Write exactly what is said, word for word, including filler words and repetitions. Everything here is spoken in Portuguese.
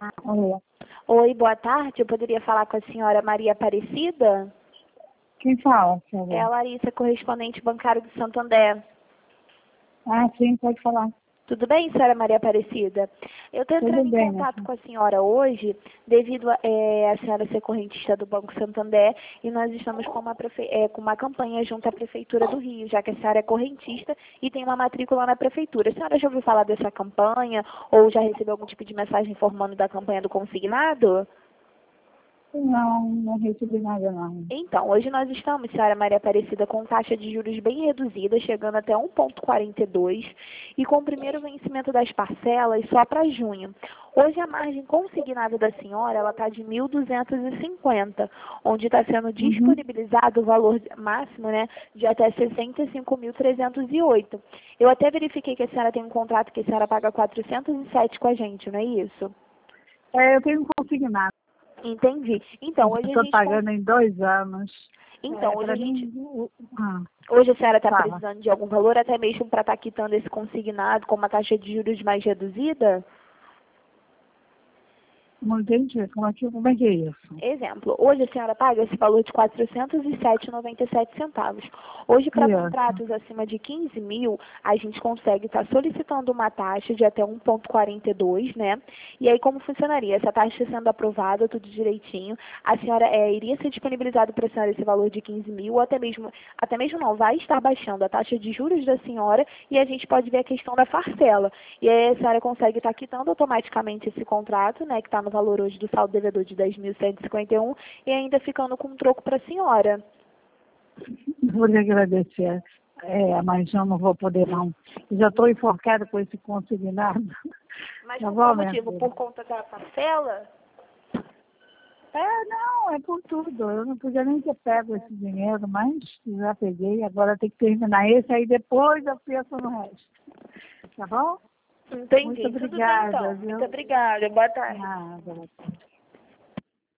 Olá. Oi, boa tarde. Eu poderia falar com a senhora Maria Aparecida? Quem fala, por favor? É a Larissa, correspondente bancário do Santander. Ah, sim, pode falar. Tudo bem, senhora Maria Aparecida? Eu estou entrando Tudo em bem, contato né? com a senhora hoje, devido a, é, a senhora ser correntista do Banco Santander, e nós estamos com uma, prefe... é, com uma campanha junto à Prefeitura do Rio, já que a senhora é correntista e tem uma matrícula na Prefeitura. A senhora já ouviu falar dessa campanha, ou já recebeu algum tipo de mensagem informando da campanha do consignado? Não, não recebi nada, não. Então, hoje nós estamos, senhora Maria Aparecida, com taxa de juros bem reduzida, chegando até um vírgula quarenta e dois, e com o primeiro vencimento das parcelas só para junho. Hoje a margem consignada da senhora ela está de mil duzentos e cinquenta, onde está sendo Uhum. disponibilizado o valor máximo, né, de até sessenta e cinco mil trezentos e oito. Eu até verifiquei que a senhora tem um contrato que a senhora paga quatrocentos e sete com a gente, não é isso? É, eu tenho consignado. Entendi. Então, hoje a Estou gente... pagando em dois anos. Então, É, hoje a para gente... mim, o- ah, Hoje a senhora está fala. precisando de algum valor, até mesmo para estar quitando esse consignado com uma taxa de juros mais reduzida? Não entendi. Como é que, como é, que é isso? Exemplo, hoje a senhora paga esse valor de quatrocentos e sete reais e noventa e sete centavos. Hoje, para Isso. contratos acima de quinze mil, a gente consegue estar solicitando uma taxa de até um vírgula quarenta e dois, né? E aí, como funcionaria? Essa taxa sendo aprovada, tudo direitinho, a senhora é, iria ser disponibilizado para a senhora esse valor de quinze mil, ou até mesmo, até mesmo não, vai estar baixando a taxa de juros da senhora e a gente pode ver a questão da parcela. E aí a senhora consegue estar quitando automaticamente esse contrato, né, que está no valor hoje do saldo devedor de dez mil cento e cinquenta e um e ainda ficando com um troco para a senhora. Vou lhe agradecer. É, mas eu não vou poder, não. Já estou enforcada com esse consignado. Mas Tá por bom, qual minha motivo? filha? Por conta da parcela? É, não, é por tudo. Eu não podia nem ter pego esse dinheiro, mas já peguei. Agora tem que terminar esse, aí depois eu penso no resto. Tá bom? Muito Entendi. Tudo bem obrigada, então. Muito viu? obrigada. Boa tarde. Nada.